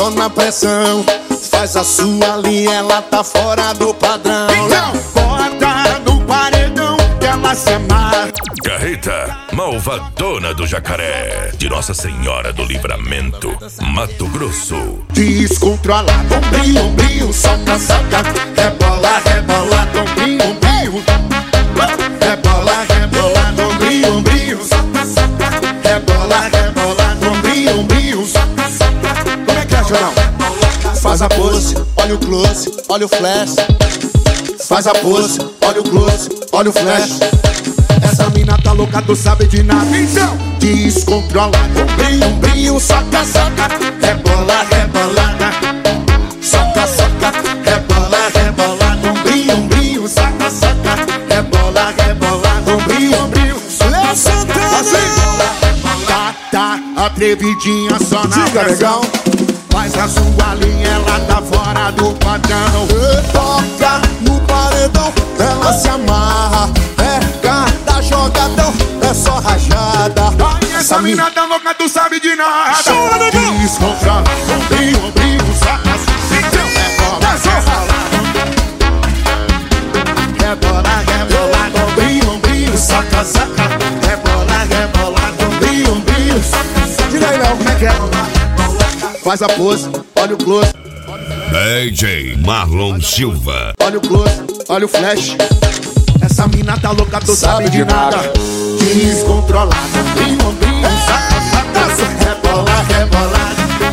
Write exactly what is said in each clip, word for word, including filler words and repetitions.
só na pressão. Faz a sua linha, ela tá fora do padrão. Então, bota no paredão que ela se amarra. Carreta Malvadona do Jacaré, de Nossa Senhora do Livramento, Mato Grosso. Descontrolado, ombrinho, ombrinho, soca, soca. Rebola, rebola, ombrinho, ombrinho. Rebola, rebola, ombrinho, ombrinho. Rebola, rebola, ombrinho, ombrinho. Como é que é, Jorão? Faz a pose, olha o close, olha o flash. Faz a pose, olha o close, olha o flash. Essa mina tá louca, tu sabe de nada. Então, descontrolada, ombrinho, ombrinho, soca, soca. Rebola, rebolada. Soca, soca, rebola, rebolada. Ombrinho, ombrinho, soca, soca. Rebola, rebolada. Ombrinho, ombrinho. Léo Santana. Assim, tá, tá, atrevidinha só na Diga, pressão. Faz a sua linha, ela tá fora do padrão. Toca no paredão, ela se amarra. É cada jogadão, é só rajada. Ai, essa mina tá louca, tu sabe de nada. Descontrola, ombrinho, ombrinho, saca. Então, rebola, rebola, rebola, ombrinho, ombrinho, saca, saca. Rebola, rebola, ombrinho, ombrinho. Diga aí, Léo, como é que é? Faz a pose, olha o close. D J Marlon Silva. Olha o close, olha o flash. Essa mina tá louca, tu sabe de nada. Descontrolada, ombrinho, ombrinho, saca, saca. Rebola, rebola.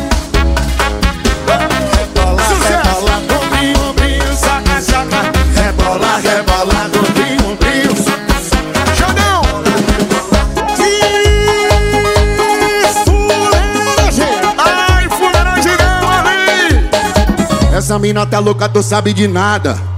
Rebola, rebola, ombrinho, ombrinho, saca, saca. Rebola, rebola, ombrinho, ombrinho. Jadão! Essa mina tá louca, tu sabe de nada.